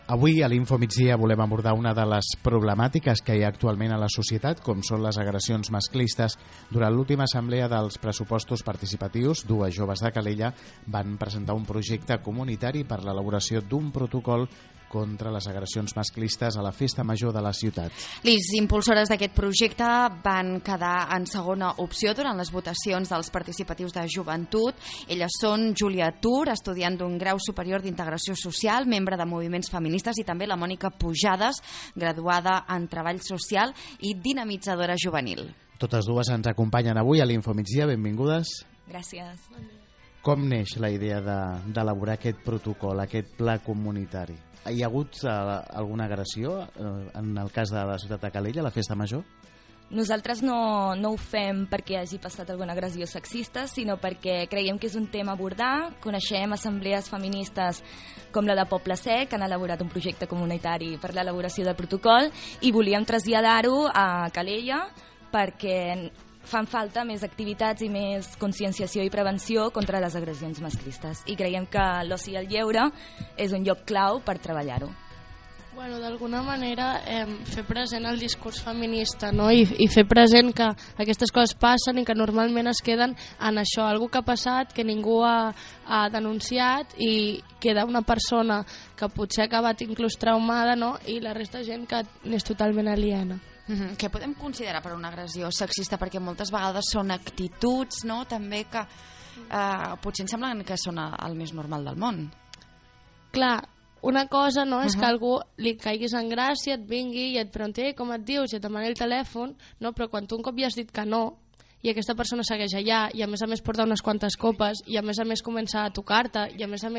Avui a l'Info Migdia volem abordar una de les problemàtiques que hi ha actualment a la societat, com són les agressions masclistes. Durant l'última assemblea dels pressupostos participatius, dues joves de Calella van presentar un projecte comunitari per l'elaboració d'un protocol contra les agressions masclistes a la festa major de la ciutat. Les impulsores d'aquest projecte van quedar en segona opció durant les votacions dels participatius de joventut. Elles són Júlia Tur, estudiant d'un grau superior d'integració social, membre de moviments feministes, i també la Mònica Pujades, graduada en treball social i dinamitzadora juvenil. Totes dues ens acompanyen avui a l'Info Migdia. Benvingudes. Gràcies. Com neix la idea d'elaborar aquest protocol, aquest pla comunitari? Hi ha hagut alguna agressió en el cas de la ciutat de Calella, la festa major? Nosaltres no ho fem perquè hagi passat alguna agressió sexista, sinó perquè creiem que és un tema a abordar. Coneixem assemblees feministes com la de Poble Sec, que han elaborat un projecte comunitari per l'elaboració del protocol, i volíem traslladar-ho a Calella perquè fan falta més activitats i més conscienciació i prevenció contra les agressions masclistes. I creiem que l'oci i el lleure és un lloc clau per treballar-ho. Bueno, d'alguna manera fer present el discurs feminista, no? I fer present que aquestes coses passen i que normalment es queden en això, algú que ha passat, que ningú ha denunciat, i queda una persona que potser ha acabat inclús traumada, no? I la resta de gent que n'és totalment aliena. Què podem considerar per una agressió sexista? Perquè moltes vegades són actituds, no? També que potser ens semblen que són el més normal del món. Clar, una cosa no és que algú li caiguis en gràcia, et vingui i et pregunti com et dius, i et demani el telèfon, no? Però quan tu un cop ja has dit que no, i aquesta persona segueix allà, i a més porta unes quantes copes, i a més comença a tocar-te, i a més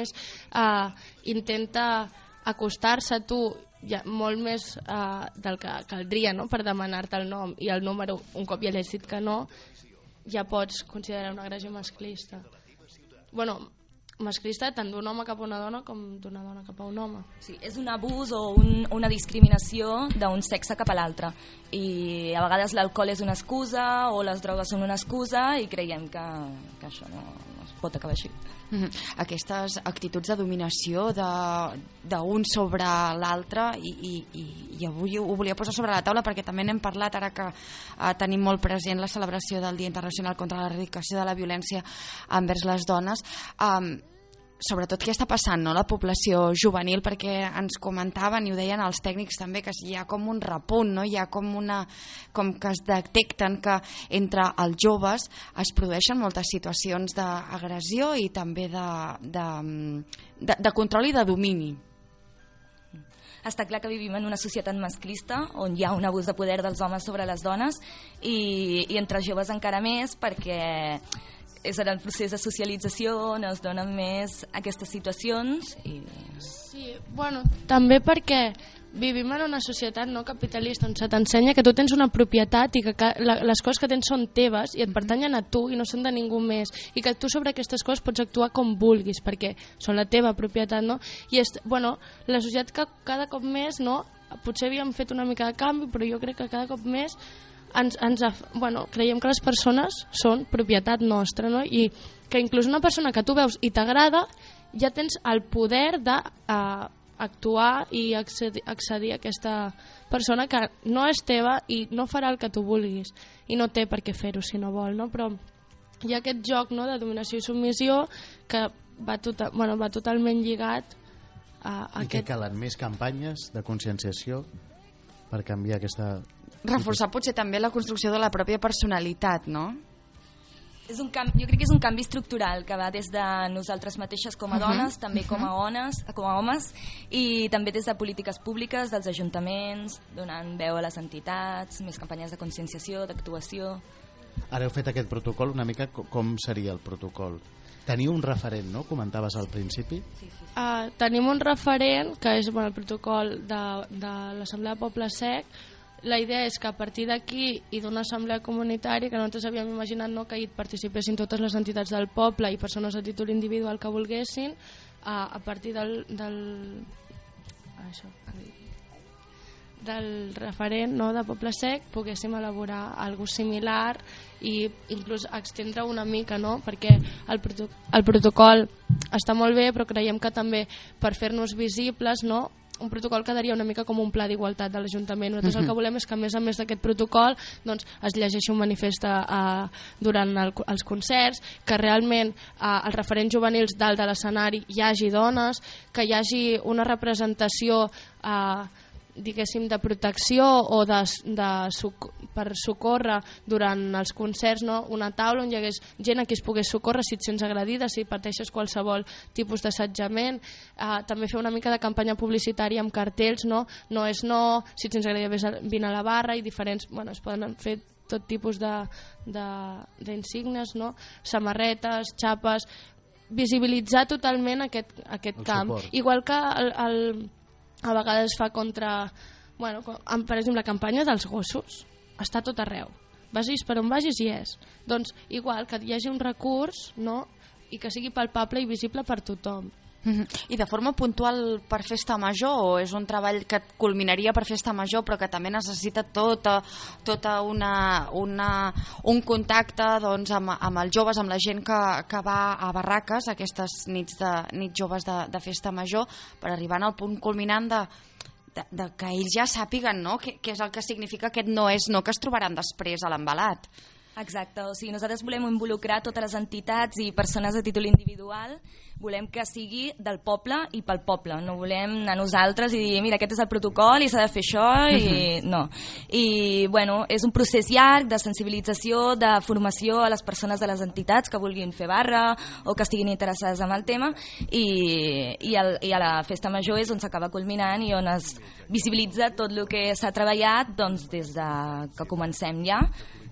intenta acostar-se a tu ja molt més del que caldria, no? Per demanar-te el nom i el número, un cop ja li has dit que no, ja pots considerar una agressió masclista. Bueno, masclista tant d'un home cap a una dona com d'una dona cap a un home. Sí, és un abús o una discriminació d'un sexe cap a l'altre, i a vegades l'alcohol és una excusa o les drogues són una excusa, i creiem que això no es pot acabar així. Aquestes actituds de dominació d'un sobre l'altre, i avui ho volia posar sobre la taula perquè també n'hem parlat ara que tenim molt present la celebració del Dia Internacional contra l'Erradicació de la Violència envers les dones. Sobretot què està passant, no? La població juvenil, perquè ens comentaven i ho deien els tècnics també, que hi ha com un repunt, no? Hi ha com que es detecten que entre els joves es produeixen moltes situacions d'agressió i també de control i de domini. Està clar que vivim en una societat masclista on hi ha un abús de poder dels homes sobre les dones, i entre joves encara més, perquè és en el procés de socialització on es donen més aquestes situacions. Sí, bueno, també perquè vivim en una societat no capitalista on se t'ensenya que tu tens una propietat i que les coses que tens són teves i et pertanyen a tu i no són de ningú més, i que tu sobre aquestes coses pots actuar com vulguis perquè són la teva propietat, no? I la societat que cada cop més, no? Potser havíem fet una mica de canvi, però jo crec que cada cop més creiem que les persones són propietat nostra, no? I que inclús una persona que tu veus i t'agrada, ja tens el poder d'actuar i accedir a aquesta persona que no és teva i no farà el que tu vulguis, i no té per què fer-ho si no vol, no? Però hi ha aquest joc, no?, de dominació i submissió que va totalment lligat a aquest... I que calen més campanyes de conscienciació per canviar aquesta... Reforçar potser també la construcció de la pròpia personalitat, no? Jo crec que és un canvi estructural que va des de nosaltres mateixes com a dones, també com a homes, i també des de polítiques públiques, dels ajuntaments, donant veu a les entitats, més campanyes de conscienciació, d'actuació. Ara heu fet aquest protocol, una mica com seria el protocol? Teniu un referent, no? Comentaves al principi. Sí. Tenim un referent, que és el protocol de l'Assemblea de Poble Sec. La idea és que a partir d'aquí i d'una assemblea comunitària, que nosaltres havíem imaginat, no, que hi participessin totes les entitats del poble i persones a títol individual que volguessin, a partir del referent, no, de Poble Sec, poguéssim elaborar alguna cosa similar i inclús extendre una mica, no? Perquè el protocol està molt bé, però creiem que també per fer-nos visibles, no, un protocol quedaria una mica com un pla d'igualtat de l'Ajuntament. Nosaltres el que volem és que a més d'aquest protocol doncs, es llegeixi un manifest durant els concerts, que realment als referents juvenils dalt de l'escenari hi hagi dones, que hi hagi una representació diguéssim de protecció o per socórrer durant els concerts, no? Una taula on hi hagués gent a qui es pogués socórrer si et sents agredida, si pateixes qualsevol tipus d'assetjament, també fer una mica de campanya publicitària amb cartells, no és no, si et sents agredida vine a la barra, i diferents, es poden fer tot tipus d'insignes, no? Samarretes, xapes, visibilitzar totalment aquest camp. Suport. Igual que a vegades fa contra, per exemple, la campanya dels gossos està tot arreu, vagis per on vagis hi és, doncs igual que hi hagi un recurs, no? I que sigui palpable i visible per tothom. I de forma puntual per festa major, o és un treball que culminaria per festa major però que també necessita tota un contacte doncs, amb els joves, amb la gent que va a barraques, aquestes nits joves de festa major, per arribar al punt culminant de que ells ja sàpiguen, no? Què és el que significa aquest no és no que es trobaran després a l'embalat. Exacte, o sigui, nosaltres volem involucrar totes les entitats i persones a títol individual, volem que sigui del poble i pel poble, no volem anar nosaltres i dir, mira, aquest és el protocol i s'ha de fer això, i no. I, és un procés llarg de sensibilització, de formació a les persones de les entitats que vulguin fer barra o que estiguin interessades en el tema, i a la festa major és on s'acaba culminant i on es visibilitza tot el que s'ha treballat doncs, des de que comencem ja,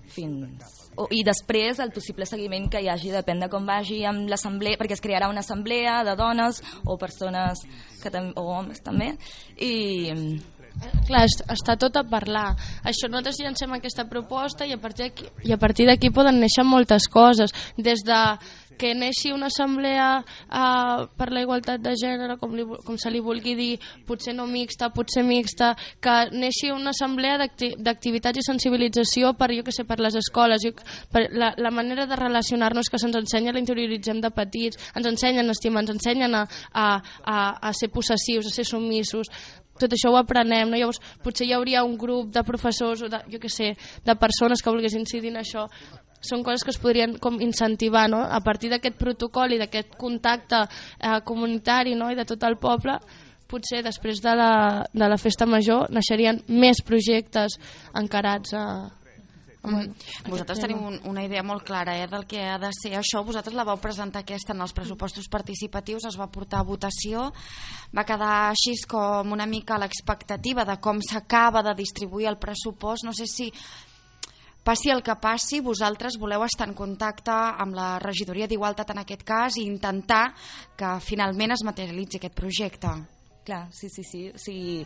i després el possible seguiment que hi hagi, depèn de com vagi amb l'assemblea, perquè es crearà una assemblea de dones o persones o homes també, i clar, està tot a parlar. Això, nosaltres llancem aquesta proposta i a partir d'aquí poden néixer moltes coses, des de que neixi una assemblea per la igualtat de gènere, com se li vulgui dir, potser no mixta, potser mixta, que neixi una assemblea d'activitats i sensibilització per les escoles, per la manera de relacionar-nos que se'ns ensenya, la interioritzem de petits, ens ensenyen a estimar, ens ensenyen a ser possessius, a ser submissos. Tot això ho aprenem, no? Llavors potser hi hauria un grup de professors o de persones que volgués incidir en això. Són coses que es podrien incentivar, no? A partir d'aquest protocol i d'aquest contacte comunitari, no? I de tot el poble, potser després de la festa major naixerien més projectes encarats a vosaltres teniu una idea molt clara del que ha de ser això. Vosaltres la vau presentar aquesta en els pressupostos participatius, es va portar a votació, va quedar així com una mica a l'expectativa de com s'acaba de distribuir el pressupost. No sé si passi el que passi, vosaltres voleu estar en contacte amb la regidoria d'Igualtat en aquest cas i intentar que finalment es materialitzi aquest projecte. Clar, sí.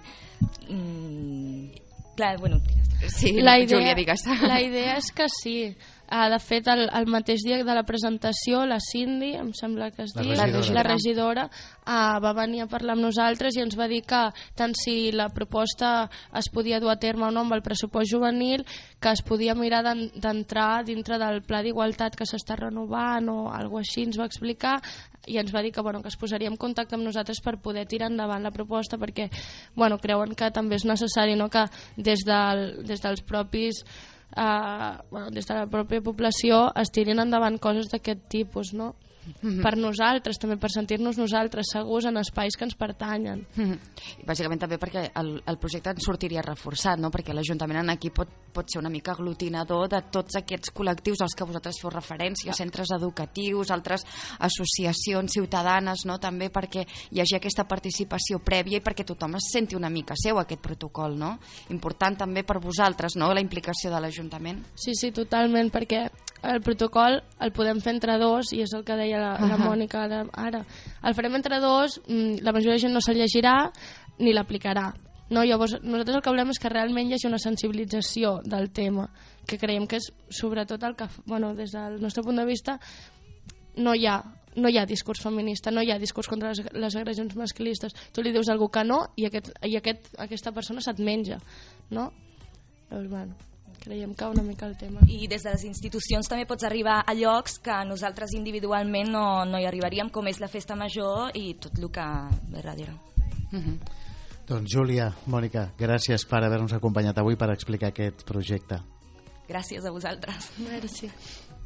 Sí, Júlia, digues. La idea és que sí. De fet, el mateix dia de la presentació, la Cindy, em sembla que es diu, la regidora, va venir a parlar amb nosaltres i ens va dir que tant si la proposta es podia dur a terme o no amb el pressupost juvenil, que es podia mirar d'entrar dintre del pla d'igualtat que s'està renovant o alguna cosa així, ens va explicar, i ens va dir que es posaria en contacte amb nosaltres per poder tirar endavant la proposta, perquè creuen que també és necessari, no? Que des dels propis des de la pròpia població es tirin endavant coses d'aquest tipus, no? Per nosaltres, també per sentir-nos nosaltres segurs en espais que ens pertanyen. I bàsicament també perquè el projecte en sortiria reforçat, no? Perquè l'Ajuntament aquí pot ser una mica aglutinador de tots aquests col·lectius als que vosaltres feu referència, centres educatius, altres associacions ciutadanes, no? També perquè hi hagi aquesta participació prèvia i perquè tothom es senti una mica seu aquest protocol, no? Important també per vosaltres, no? La implicació de l'Ajuntament. Sí, totalment, perquè el protocol el podem fer entre dos, i és el que deia la Mònica ara. El farem entre dos, la majoria de gent no se'l llegirà ni l'aplicarà. No, llavors, nosaltres el que volem és que realment hi hagi una sensibilització del tema, que creiem que és sobretot el que, des del nostre punt de vista, no hi ha discurs feminista, no hi ha discurs contra les agressions masclistes. Tu li dius a algú que no i aquesta persona se't menja, no? Llavors, creiem que una mica el tema. I des de les institucions també pots arribar a llocs que nosaltres individualment no hi arribaríem, com és la festa major i tot el que ve darrere. Doncs Júlia, Mònica, gràcies per haver-nos acompanyat avui per explicar aquest projecte. Gràcies a vosaltres. Merci.